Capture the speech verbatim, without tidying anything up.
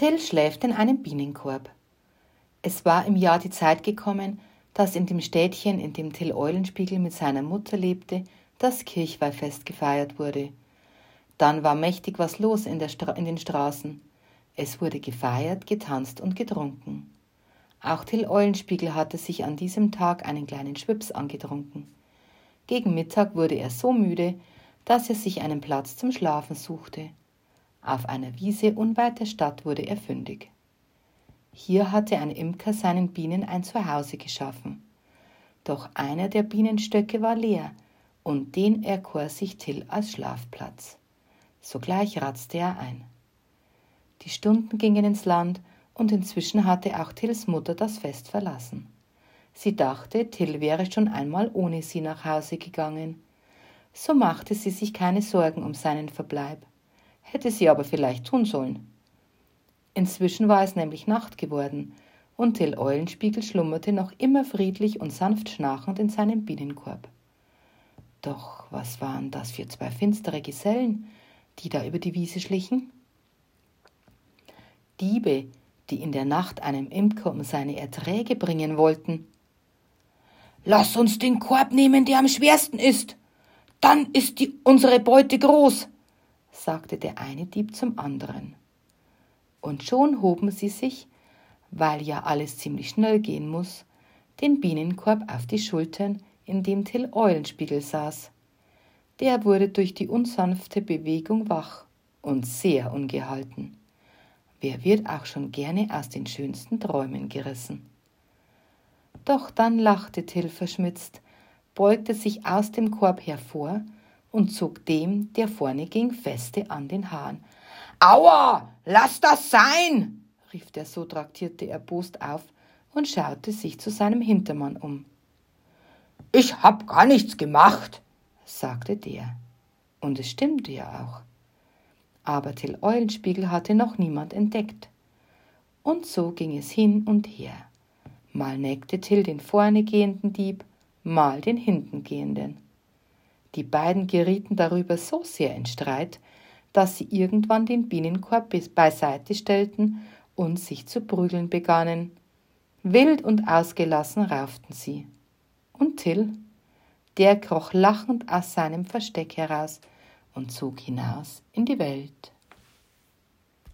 Till schläft in einem Bienenkorb. Es war im Jahr die Zeit gekommen, dass in dem Städtchen, in dem Till Eulenspiegel mit seiner Mutter lebte, das Kirchweihfest gefeiert wurde. Dann war mächtig was los in, der Stra- in den Straßen. Es wurde gefeiert, getanzt und getrunken. Auch Till Eulenspiegel hatte sich an diesem Tag einen kleinen Schwips angetrunken. Gegen Mittag wurde er so müde, dass er sich einen Platz zum Schlafen suchte. Auf einer Wiese unweit der Stadt wurde er fündig. Hier hatte ein Imker seinen Bienen ein Zuhause geschaffen. Doch einer der Bienenstöcke war leer, und den erkor sich Till als Schlafplatz. Sogleich ratzte er ein. Die Stunden gingen ins Land, und inzwischen hatte auch Tills Mutter das Fest verlassen. Sie dachte, Till wäre schon einmal ohne sie nach Hause gegangen. So machte sie sich keine Sorgen um seinen Verbleib. Hätte sie aber vielleicht tun sollen. Inzwischen war es nämlich Nacht geworden, und Till Eulenspiegel schlummerte noch immer friedlich und sanft schnarchend in seinem Bienenkorb. Doch was waren das für zwei finstere Gesellen, die da über die Wiese schlichen? Diebe, die in der Nacht einem Imker um seine Erträge bringen wollten. »Lass uns den Korb nehmen, der am schwersten ist. Dann ist die, unsere Beute groß«, sagte der eine Dieb zum anderen. Und schon hoben sie sich, weil ja alles ziemlich schnell gehen muss, den Bienenkorb auf die Schultern, in dem Till Eulenspiegel saß. Der wurde durch die unsanfte Bewegung wach und sehr ungehalten. Wer wird auch schon gerne aus den schönsten Träumen gerissen? Doch dann lachte Till verschmitzt, beugte sich aus dem Korb hervor und zog dem, der vorne ging, feste an den Haaren. »Aua, lass das sein«, rief der so traktierte erbost auf und schaute sich zu seinem Hintermann um. »Ich hab gar nichts gemacht«, sagte der. Und es stimmte ja auch. Aber Till Eulenspiegel hatte noch niemand entdeckt. Und so ging es hin und her. Mal neckte Till den vorne gehenden Dieb, mal den hinten gehenden. Die beiden gerieten darüber so sehr in Streit, dass sie irgendwann den Bienenkorb beiseite stellten und sich zu prügeln begannen. Wild und ausgelassen rauften sie. Und Till, der kroch lachend aus seinem Versteck heraus und zog hinaus in die Welt.